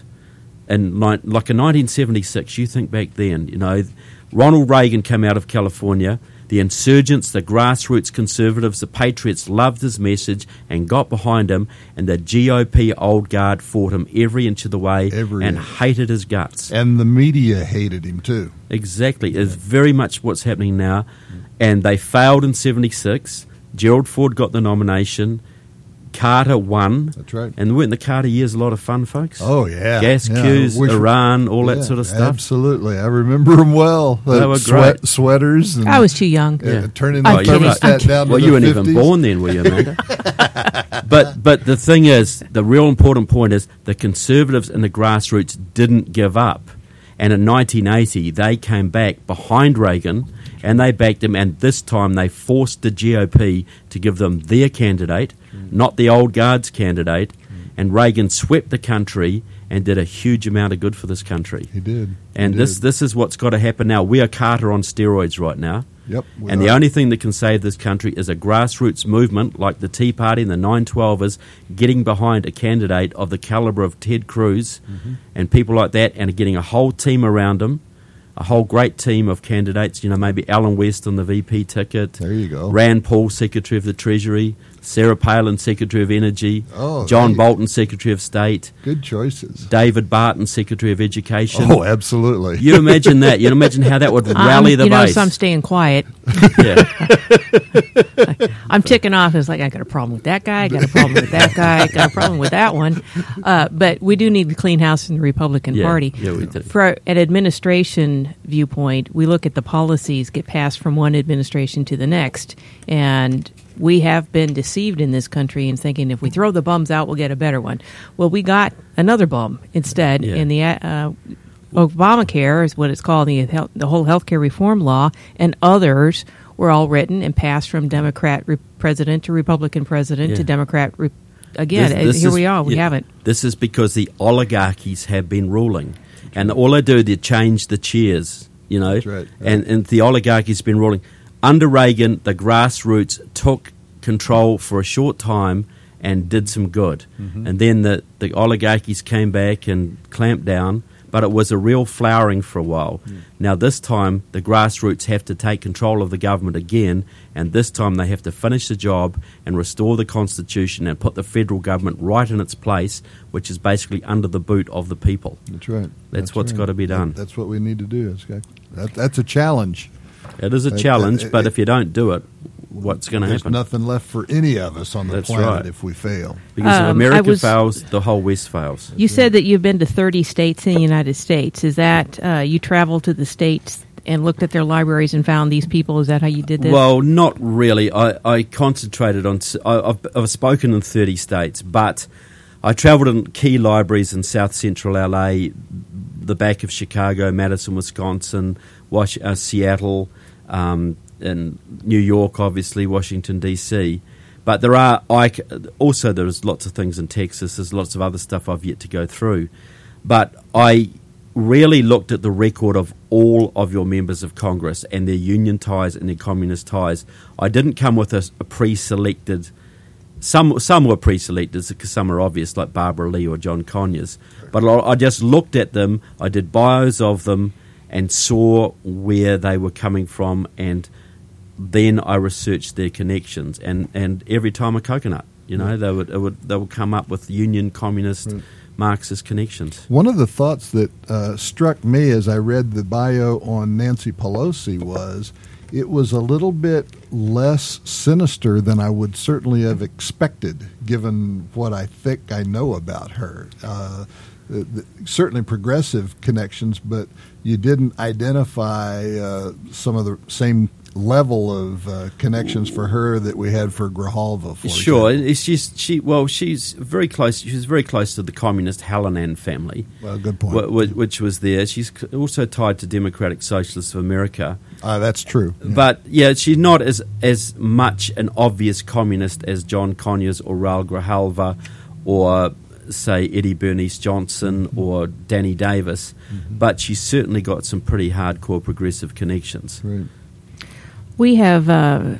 in ni- like in nineteen seventy-six. You think back then, you know, Ronald Reagan came out of California. The insurgents, the grassroots conservatives, the patriots loved his message and got behind him, and the G O P old guard fought him every inch of the way Every and inch. hated his guts. And the media hated him, too. Exactly. It's very much what's happening now. And they failed in seventy-six. Gerald Ford got the nomination. Carter won. That's right. And weren't the Carter years a lot of fun, folks? Oh, yeah. Gas yeah. queues, Which- Iran, all yeah, that sort of stuff. Absolutely. I remember them well. They The were sweat, great. sweaters. And, I was too young. uh, Yeah. Turning I'm the kidding. thermostat I'm down to Well, the you weren't fifties. even born then, were you, Amanda? but but the thing is, the real important point is the Conservatives and the grassroots didn't give up. And in nineteen eighty, they came back behind Reagan and they backed him. And this time they forced the G O P to give them their candidate, mm. not the old guard's candidate. Mm. And Reagan swept the country and did a huge amount of good for this country. He did. And he this did. this is what's got to happen now. We are Carter on steroids right now. Yep. we And the are. only thing that can save this country is a grassroots movement like the Tea Party and the nine twelvers getting behind a candidate of the caliber of Ted Cruz Mm-hmm. and people like that, and getting a whole team around him, a whole great team of candidates. You know, maybe Alan West on the V P ticket. There you go. Rand Paul, Secretary of the Treasury. Sarah Palin, Secretary of Energy. Oh, John there you- Bolton, Secretary of State. Good choices. David Barton, Secretary of Education. Oh, absolutely. You imagine that. You imagine how that would Um, rally the you know, base. so I'm staying quiet. Yeah. I'm ticking off. It's like, I got a problem with that guy. I got a problem with that guy. I got a problem with that one. Uh, but we do need to clean house in the Republican Yeah, Party. yeah, we do. For an administration viewpoint, we look at the policies get passed from one administration to the next. And we have been deceived in this country in thinking if we throw the bums out, we'll get a better one. Well, we got another bum instead Yeah. in the uh, Obamacare is what it's called, the health, the whole healthcare reform law, and others were all written and passed from Democrat re- president to Republican president Yeah. to Democrat. Re- again, This- uh, this here is- we are. We yeah, haven't. This is because the oligarchies have been ruling, and all they do they change the chairs. You know, That's right, right. and and the oligarchies been ruling under Reagan. The grassroots took control for a short time and did some good, Mm-hmm. and then the the oligarchies came back and clamped down. But it was a real flowering for a while. Mm. Now this time the grassroots have to take control of the government again, and this time they have to finish the job and restore the Constitution and put the federal government right in its place, which is basically under the boot of the people. That's right. That's what's right. gotta be done. That- that's what we need to do. It's got- That, that's a challenge. It is a Uh, challenge, uh, but it- if you don't do it, what's going to There's happen? nothing left for any of us on the That's planet right. if we fail. Because Um, if I America was- fails, the whole West fails. You said that you've been to thirty states in the United States. Is that uh, you traveled to the states and looked at their libraries and found these people? Is that how you did this? Well, not really. I, I concentrated on. s- I, have I've spoken in thirty states, but I travelled in key libraries in South Central L A, the back of Chicago, Madison, Wisconsin, Wash, uh, Seattle, um, and New York, obviously, Washington D C. But there are I c- also there's lots of things in Texas. There's lots of other stuff I've yet to go through, but I really looked at the record of all of your members of Congress and their union ties and their communist ties. I didn't come with a, a pre-selected. Some some were pre-selected because some are obvious, like Barbara Lee or John Conyers. But I I just looked at them. I did bios of them and saw where they were coming from, and then I researched their connections. And, and every time a coconut, you know, they would, it would they would come up with Union, Communist, Right. Marxist connections. One of the thoughts that uh, struck me as I read the bio on Nancy Pelosi was it was a little bit less sinister than I would certainly have expected, given what I think I know about her. Uh, the, the, certainly progressive connections, but you didn't identify uh, some of the same level of uh, connections for her that we had for Grijalva, for Sure, example. it's just she. Well, she's very close. She's very close to the communist Hallinan family. Well, good point. wh- wh- which was there. She's c- also tied to Democratic Socialists of America. Uh, that's true. Yeah. But yeah, she's not as as much an obvious communist as John Conyers or Raul Grijalva, or say Eddie Bernice Johnson or Danny Davis. Mm-hmm. But she's certainly got some pretty hardcore progressive connections. Right. We have uh,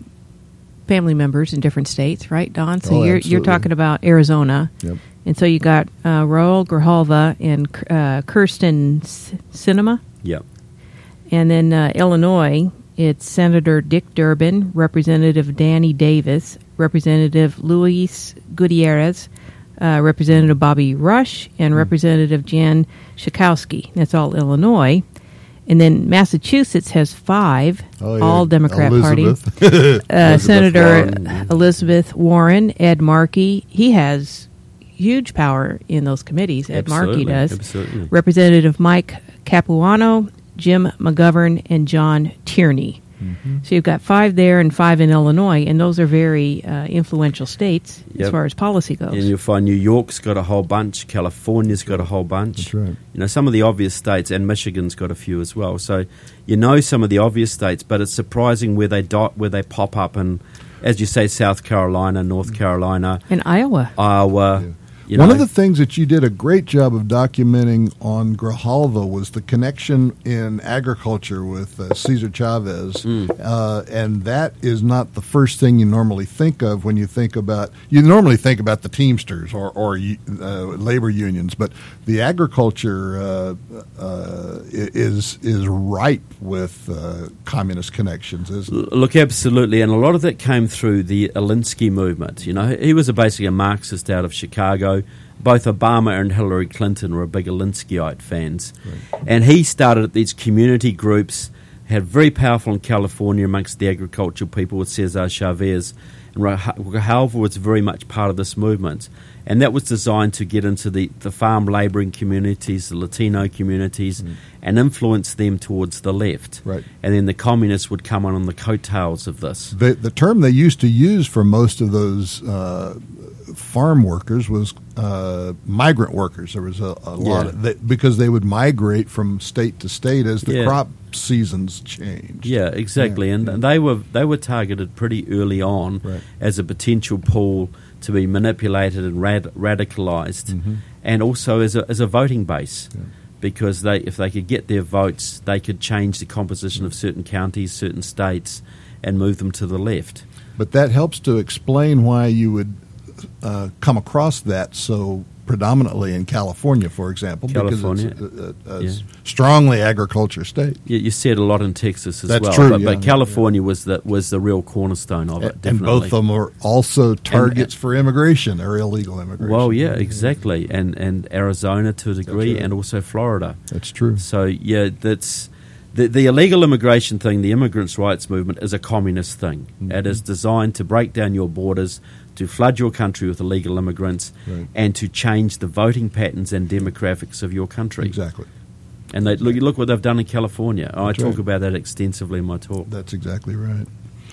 family members in different states, right, Don? So Oh, you're absolutely. you're talking about Arizona, Yep. and so you got uh, Raul Grijalva and uh, Kirsten S- Sinema, Yeah. and then uh, Illinois. It's Senator Dick Durbin, Representative Danny Davis, Representative Luis Gutierrez, uh, Representative Bobby Rush, and Representative Jan Schakowsky. That's all Illinois. And then Massachusetts has five, Oh, yeah. all Democrat Elizabeth. Party. Uh, Elizabeth Senator Warren, yeah. Elizabeth Warren, Ed Markey, he has huge power in those committees. Ed Markey Absolutely, does. absolutely. Representative Mike Capuano, Jim McGovern, and John Tierney. Mm-hmm. So you've got five there and five in Illinois, and those are very uh, influential states as Yep. far as policy goes. And you'll find New York's got a whole bunch, California's got a whole bunch. That's right. You know, some of the obvious states, and Michigan's got a few as well. So you know some of the obvious states, but it's surprising where they dot, where they pop up. And as you say, South Carolina, North Carolina, And Iowa. Iowa. Yeah. You One know, of the things that you did a great job of documenting on Grijalva was the connection in agriculture with uh, Cesar Chavez, Mm. uh, and that is not the first thing you normally think of when you think about. You normally think about the Teamsters or, or uh, labor unions, but the agriculture uh, uh, is is ripe with uh, communist connections. Isn't it? Look, absolutely, and a lot of that came through the Alinsky movement. You know, he was a, basically a Marxist out of Chicago. Both Obama and Hillary Clinton were big Alinskyite fans, right. And he started these community groups, had very powerful in California amongst the agricultural people with Cesar Chavez, and Grijalva was very much part of this movement, and that was designed to get into the, the farm labouring communities, the Latino communities, mm. and influence them towards the left. Right. And then the communists would come on on the coattails of this. The, the term they used to use for most of those uh, farm workers was uh, migrant workers. There was a, a lot Yeah. of that because they would migrate from state to state as the Yeah. crop seasons changed. Yeah, exactly, Yeah, and yeah. they were they were targeted pretty early on Right. as a potential pool to be manipulated and rad- radicalized, Mhm. and also as a as a voting base, Yeah. because they if they could get their votes, they could change the composition of certain counties, certain states, and move them to the left. But that helps to explain why you would uh, come across that so predominantly in California, for example, California, because it's a, a, a yeah. strongly agriculture state. You, you see it a lot in Texas as That's well, true, but, yeah, but California was the was the real cornerstone of it. And Definitely. both of them are also targets for immigration or illegal immigration. Well, yeah, exactly, and and Arizona to a degree, right. and also Florida. That's true. So yeah, that's the the illegal immigration thing. The immigrants' rights movement is a communist thing. Mm-hmm. It is designed to break down your borders, to flood your country with illegal immigrants, Right. and to change the voting patterns and demographics of your country. Exactly. And they, look, look what they've done in California. I That's talk right. about that extensively in my talk. That's exactly right.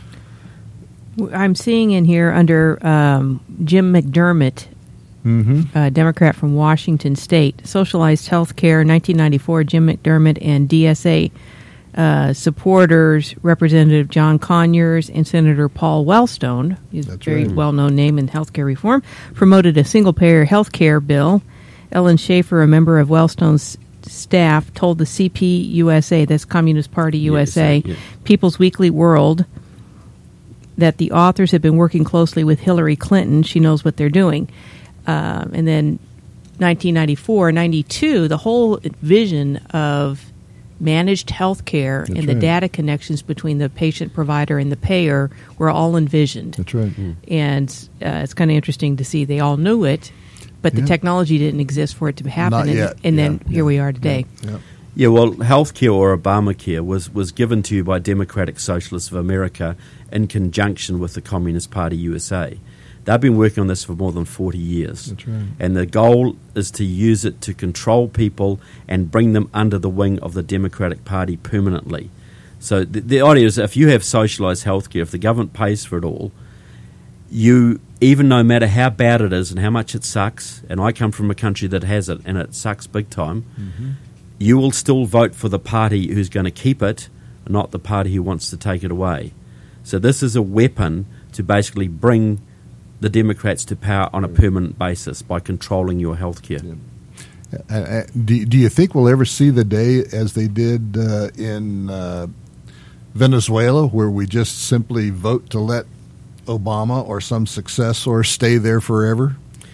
I'm seeing in here under um, Jim McDermott, Mm-hmm. a Democrat from Washington State, socialized health care, nineteen ninety-four, Jim McDermott and D S A uh, supporters, Representative John Conyers and Senator Paul Wellstone, he's a That's very right. well-known name in healthcare reform, promoted a single-payer health care bill. Ellen Schaefer, a member of Wellstone's staff, told the C P U S A, that's Communist Party U S A, yeah. People's Weekly World, that the authors have been working closely with Hillary Clinton. She knows what they're doing. Um, and then nineteen ninety-four, ninety-two, the whole vision of managed health care That's and the right. data connections between the patient provider and the payer were all envisioned. That's right. And uh, it's kind of interesting to see they all knew it, but the Yeah. technology didn't exist for it to happen. Not and yet. and Yeah, then yeah, here we are today. Yeah. Yeah, well, healthcare or Obamacare was, was given to you by Democratic Socialists of America in conjunction with the Communist Party U S A. They've been working on this for more than forty years. That's right. And the goal is to use it to control people and bring them under the wing of the Democratic Party permanently. So the, the idea is if you have socialised healthcare, if the government pays for it all, you, even no matter how bad it is and how much it sucks, and I come from a country that has it and it sucks big time, Mm-hmm. you will still vote for the party who's going to keep it, not the party who wants to take it away. So this is a weapon to basically bring the Democrats to power on a permanent basis by controlling your health care. Yeah. Uh, uh, do, do you think we'll ever see the day as they did uh, in uh, Venezuela, where we just simply vote to let Obama or some successor stay there forever?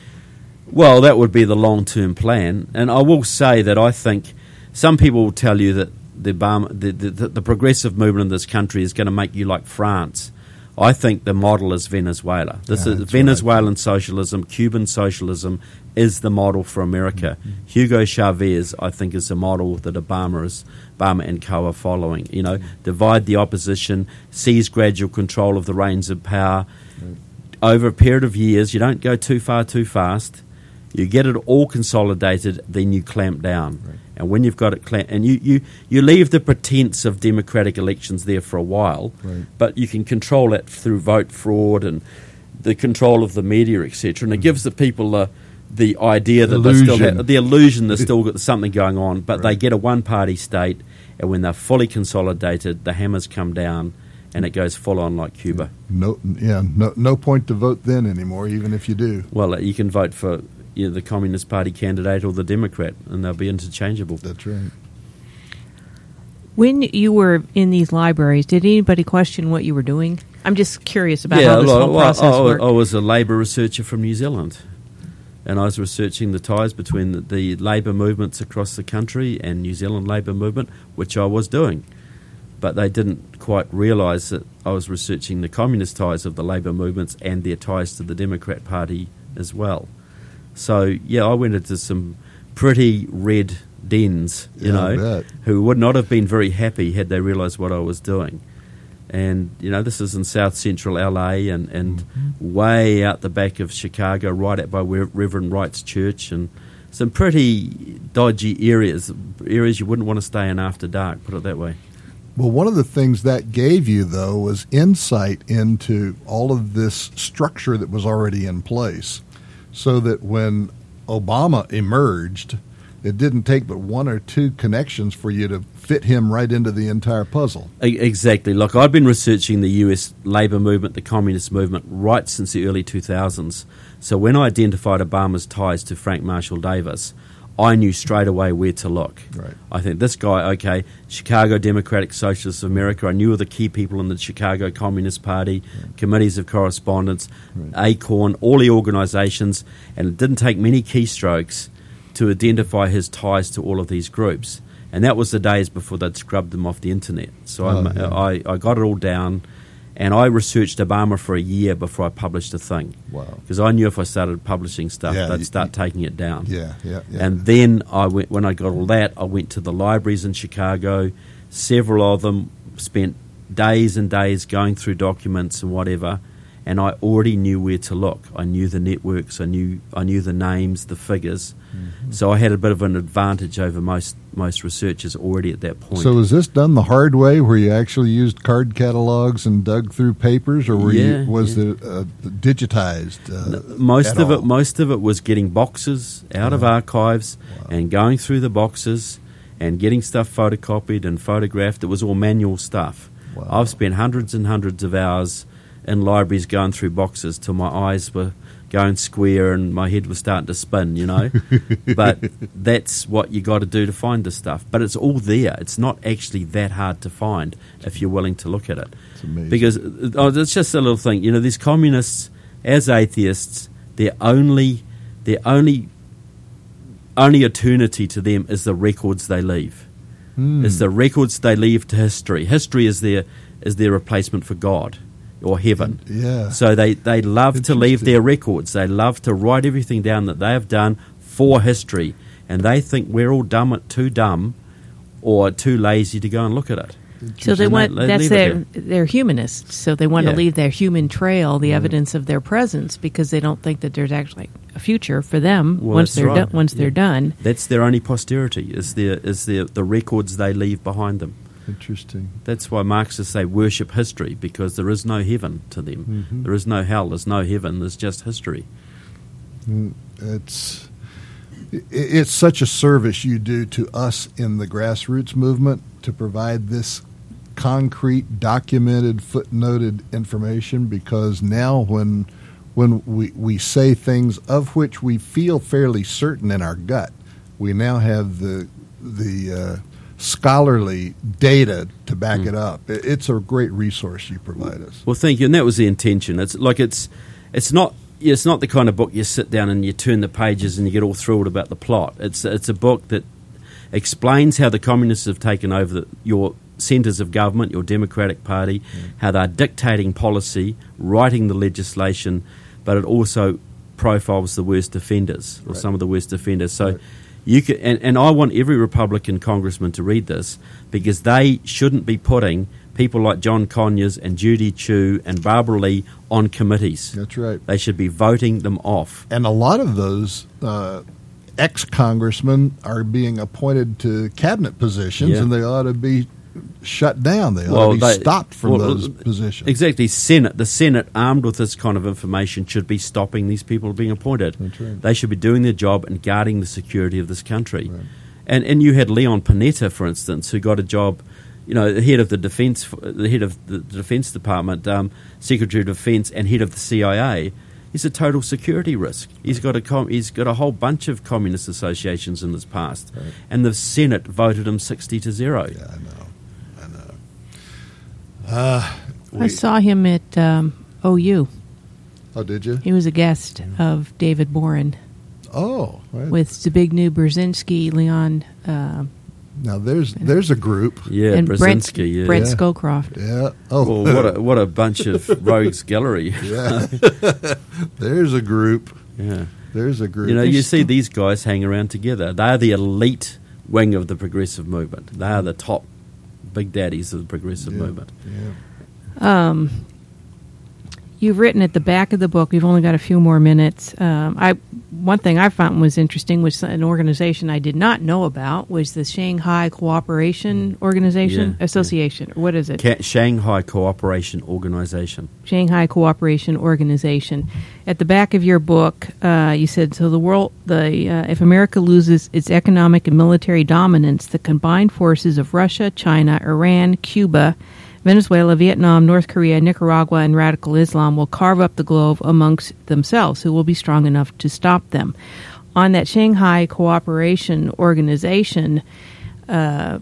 Well, that would be the long-term plan. And I will say that I think some people will tell you that the, Obama, the, the, the progressive movement in this country is going to make you like France. I think the model is Venezuela. This Yeah, is that's Venezuelan right. socialism, Cuban socialism is the model for America. Mm-hmm. Hugo Chavez, I think, is the model that Obama is, Obama and co are following. You know, mm-hmm. divide the opposition, seize gradual control of the reins of power. Right. Over a period of years, you don't go too far too fast. You get it all consolidated, then you clamp down. Right. And when you've got it clamped, and you, you, you leave the pretense of democratic elections there for a while, right. but you can control it through vote fraud and the control of the media, et cetera. And it gives the people the the idea that they still have, the illusion there's still got something going on, but right. they get a one-party state, and when they're fully consolidated, the hammers come down, and it goes full on like Cuba. No, yeah, no, no point to vote then anymore, even if you do. Well, you can vote for you know, the Communist Party candidate or the Democrat, and they'll be interchangeable. That's right. When you were in these libraries, did anybody question what you were doing? I'm just curious about yeah, how this well, whole well, process I, worked. I was a labour researcher from New Zealand, and I was researching the ties between the, the labour movements across the country and New Zealand labour movement, which I was doing. But they didn't quite realise that I was researching the communist ties of the labour movements and their ties to the Democrat Party as well. So, yeah, I went into some pretty red dens, you Yeah, I know, bet. who would not have been very happy had they realised what I was doing. And, you know, this is in south central L A and, and mm-hmm. way out the back of Chicago, right out by Reverend Wright's church, and some pretty dodgy areas, areas you wouldn't want to stay in after dark, put it that way. Well, one of the things that gave you, though, was insight into all of this structure that was already in place, so that when Obama emerged, it didn't take but one or two connections for you to fit him right into the entire puzzle. Exactly. Like, I've been researching the U S labour movement, the communist movement, right since the early two thousands. So when I identified Obama's ties to Frank Marshall Davis, I knew straight away where to look. Right. I think this guy, okay, Chicago Democratic Socialists of America, I knew of the key people in the Chicago Communist Party, right. committees of correspondence, right. ACORN, all the organisations, and it didn't take many keystrokes to identify his ties to all of these groups. And that was the days before they'd scrubbed them off the internet. So oh, I, yeah. I, I got it all down, and I researched Obama for a year before I published a thing. Wow. Because I knew if I started publishing stuff, Yeah, they'd you- start taking it down. Yeah, yeah, yeah. And then I went, when I got all that, I went to the libraries in Chicago. Several of them spent days and days going through documents and whatever, and I already knew where to look. I knew the networks, I knew I knew the names, the figures. Mm-hmm. So I had a bit of an advantage over most most researchers already at that point. So was this done the hard way, where you actually used card catalogs and dug through papers, or were Yeah, you, was yeah. it uh, digitized? Uh, most at of it, all? most of it was getting boxes out of archives Wow. and going through the boxes and getting stuff photocopied and photographed. It was all manual stuff. Wow. I've spent hundreds and hundreds of hours in libraries going through boxes till my eyes were going square and my head was starting to spin, you know. But that's what you got to do to find this stuff. But it's all there. It's not actually that hard to find if you're willing to look at it. It's amazing. Because oh, it's just a little thing. You know, these communists, as atheists, their only, their only, only eternity to them is the records they leave. Hmm. It's the records they leave to history. History is their is their replacement for God or heaven. Yeah. So they, they love to leave Interesting. their records. They love to write everything down that they have done for history, and they think we're all dumb, too dumb or too lazy to go and look at it. So they And want they that's leave it their there. they're humanists. So they want Yeah. to leave their human trail, the evidence of their presence, because they don't think that there's actually a future for them Well, once that's they're right. done. Once Yeah. they're done, That's their only posterity, is their is their the records they leave behind them. Interesting. That's why Marxists say worship history, because there is no heaven to them. Mhm. There is no hell, there's no heaven, there's just history. Mm, It's i- it's such a service you do to us in the grassroots movement to provide this concrete, documented, footnoted information, because now when when we, we say things of which we feel fairly certain in our gut, we now have the the uh, scholarly data to back Mm. it up. It, it's a great resource you provide us. Well, thank you, and that was the intention. It's like it's it's not it's not the kind of book you sit down and you turn the pages and you get all thrilled about the plot. It's it's a book that explains how the communists have taken over the, your centres of government, your Democratic Party, Mm. how they're dictating policy, writing the legislation, but it also profiles the worst offenders, or Right. some of the worst offenders. So Right. you can, and, and I want every Republican congressman to read this, because they shouldn't be putting people like John Conyers and Judy Chu and Barbara Lee on committees. That's right. They should be voting them off. And a lot of those uh, ex-congressmen are being appointed to cabinet positions, Yeah. and they ought to be shut down. They ought Well, to be they- stopped from well, those uh, positions. Exactly. Senate, the Senate, armed with this kind of information, should be stopping these people being appointed. That's right. They should be doing their job and guarding the security of this country. Right. And and you had Leon Panetta, for instance, who got a job, you know, the head of the defense, the head of the Defense Department, um, Secretary of Defense, and head of the C I A. He's a total security risk. He's got a com- he's got a whole bunch of communist associations in his past, Right. and the Senate voted him sixty to zero. Yeah, I know. I know. Uh, I we- saw him at um, O U. oh, did you? He was a guest of David Boren Oh, right. with Zbigniew Brzezinski, Leon, uh, now there's there's a group. Yeah, and Brent, Brzezinski. Yeah. Brent Yeah. Scowcroft. Yeah. Oh, Well, what a what a bunch of rogues gallery. yeah. There's a group. Yeah. There's a group. You know, you There's see still- these guys hang around together. They are the elite wing of the progressive movement. They are the top big daddies of the progressive Yeah. movement. Yeah. Um, you've written at the back of the book. We've only got a few more minutes. Um, I one thing I found was interesting was an organization I did not know about was the Shanghai Cooperation Organization Yeah, Association. Or what is it? Ca- Shanghai Cooperation Organization. Shanghai Cooperation Organization. At the back of your book, uh, you said, "So the world, the uh, if America loses its economic and military dominance, the combined forces of Russia, China, Iran, Cuba, Venezuela, Vietnam, North Korea, Nicaragua, and radical Islam will carve up the globe amongst themselves. Who will be strong enough to stop them?" On that Shanghai Cooperation Organization, uh,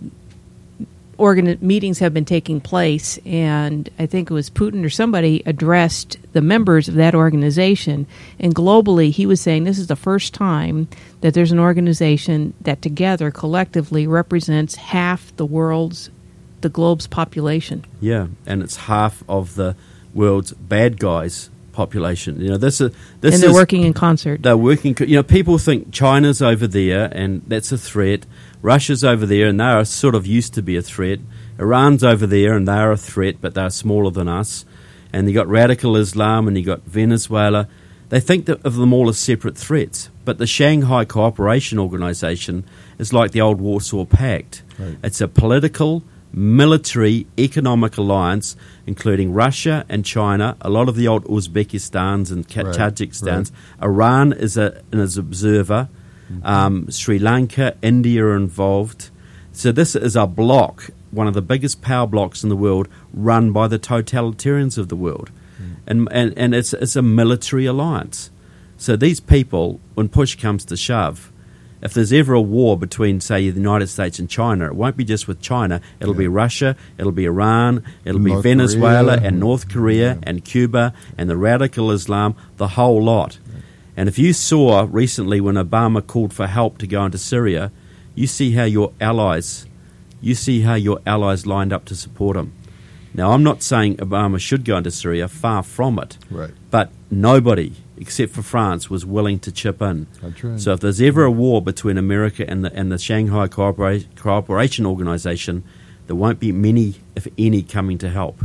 Organ- meetings have been taking place, and I think it was Putin or somebody addressed the members of that organization. And globally, he was saying this is the first time that there's an organization that together collectively represents half the world's, the globe's population. Yeah, and it's half of the world's bad guys' population. You know, this is this and they're is, working in concert. They're working. co- You know, people think China's over there, and that's a threat. Russia's over there, and they are sort of used to be a threat. Iran's over there, and they are a threat, but they're smaller than us. And you got radical Islam, and you got Venezuela. They think that of them all as separate threats. But the Shanghai Cooperation Organization is like the old Warsaw Pact. Right. It's a political, military, economic alliance, including Russia and China, a lot of the old Uzbekistans and Ka- Right, Tajikistans. Iran is a, an observer. Um, Sri Lanka, India are involved. So this is a bloc, one of the biggest power blocks in the world, run by the totalitarians of the world. And, and, and it's, it's a military alliance. So these people, when push comes to shove, if there's ever a war between, say, the United States and China, it won't be just with China. It'll be Yeah. Russia, it'll be Iran, it'll be North Venezuela Korea. and North Korea Yeah. and Cuba and the radical Islam, the whole lot. And if you saw recently when Obama called for help to go into Syria, you see how your allies, you see how your allies lined up to support him. Now, I'm not saying Obama should go into Syria, far from it. Right. But nobody, except for France, was willing to chip in. That's right. So if there's ever a war between America and the, and the Shanghai Coopera- Cooperation Organization, there won't be many, if any, coming to help.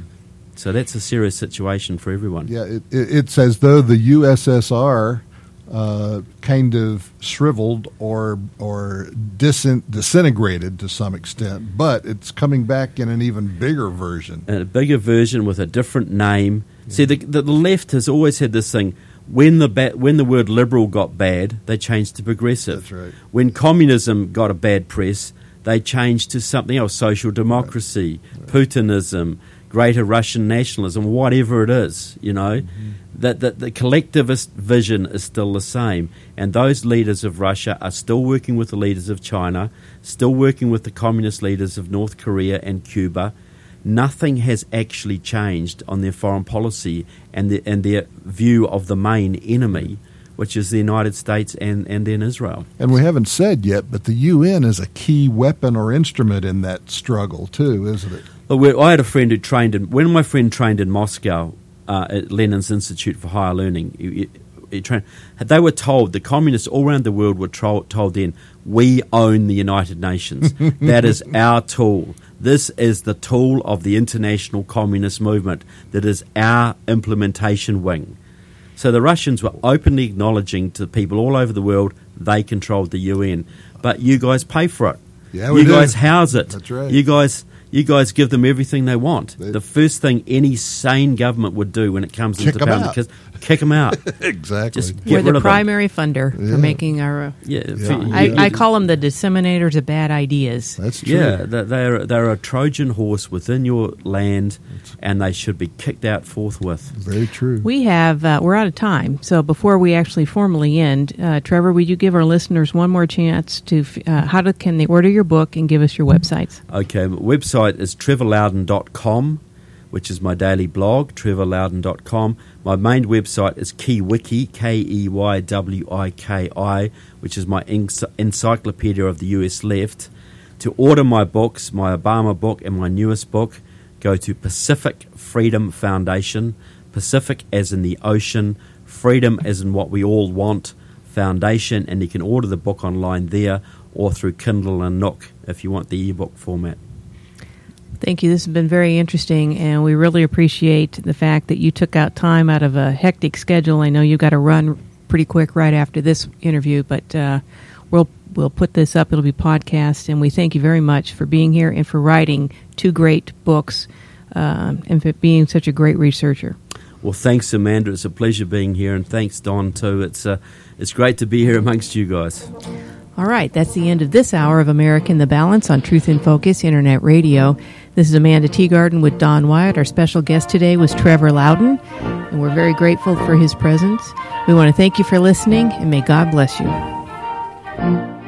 So that's a serious situation for everyone. Yeah, it, it, it's as though the U S S R uh, kind of shriveled or or disin- disintegrated to some extent, but it's coming back in an even bigger version. A bigger version with a different name. See, the, the the left has always had this thing. When the ba- when the word liberal got bad, they changed to progressive. That's right. When communism got a bad press, they changed to something else: social democracy, Putinism, greater Russian nationalism, whatever it is. You know, Mm-hmm. that that the collectivist vision is still the same, and those leaders of Russia are still working with the leaders of China, still working with the communist leaders of North Korea and Cuba. Nothing has actually changed on their foreign policy and the, and their view of the main enemy, which is the United States and, and then Israel. And we haven't said yet, but the U N is a key weapon or instrument in that struggle too, isn't it? Well, we- I had a friend who trained in, when my friend trained in Moscow uh, at Lenin's Institute for Higher Learning, he, he, he trained, they were told, the communists all around the world were tro- told then, we own the United Nations. That is our tool. This is the tool of the international communist movement. That is our implementation wing. So the Russians were openly acknowledging to people all over the world they controlled the U N. But you guys pay for it. Yeah, we you do. guys house it. That's right. You guys you guys give them everything they want. They- the first thing any sane government would do when it comes Kick into 'em power out. is kick them out. Exactly. Just We're get the rid of primary funder Yeah. for making our. Uh, them. Yeah, Yeah. for- I, you- I you- call them the disseminators of bad ideas. That's true. Yeah, they- they're they're a Trojan horse within your land, and they should be kicked out forthwith. Very true. We have uh, we're out of time, so before we actually formally end, uh, Trevor, would you give our listeners one more chance to f- uh, how to, can they order your book and give us your websites? Okay, my website is trevor loudon dot com, which is my daily blog, trevor loudon dot com. My main website is KeyWiki, K E Y W I K I, which is my enc- encyclopedia of the U S left. To order my books, my Obama book and my newest book, go to Pacific Freedom Foundation, Pacific as in the ocean, freedom as in what we all want, Foundation, and you can order the book online there or through Kindle and Nook if you want the ebook format. Thank you. This has been very interesting, and we really appreciate the fact that you took out time out of a hectic schedule. I know you got to run pretty quick right after this interview, but uh, we'll we'll put this up. It'll be podcast, and we thank you very much for being here and for writing two great books um, and for being such a great researcher. Well, thanks, Amanda. It's a pleasure being here, and thanks, Don, too. It's uh, it's great to be here amongst you guys. All right, that's the end of this hour of America in the Balance on Truth in Focus Internet Radio. This is Amanda Teagarden with Don Wyatt. Our special guest today was Trevor Loudon, and we're very grateful for his presence. We want to thank you for listening, and may God bless you.